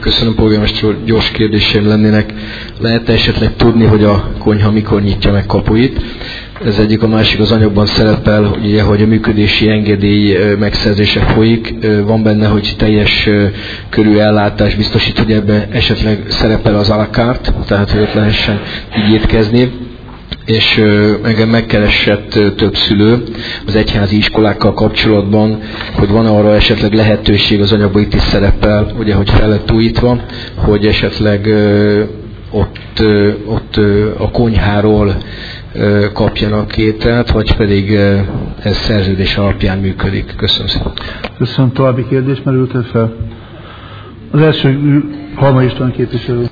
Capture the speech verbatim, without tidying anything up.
Köszönöm, polgármester úr. Gyors kérdéseim lennének. Lehet esetleg tudni, hogy a konyha mikor nyitja meg kapuit? Ez egyik, a másik az anyagban szerepel, hogy, ugye, hogy a működési engedély megszerzése folyik. Van benne, hogy teljes körű ellátás biztosít, hogy ebben esetleg szerepel az à la carte, tehát hogy ott lehessen így étkezni. És engem megkeresett több szülő az egyházi iskolákkal kapcsolatban, hogy van arra esetleg lehetőség, az anyagban itt is szerepel, ugye, hogy fel lett újítva, hogy esetleg ott, ott a konyháról kapjanak ételt, vagy pedig ez szerződés alapján működik. Köszönöm szépen. Köszönöm. További kérdés merült fel? Az első Halmai István képviselő.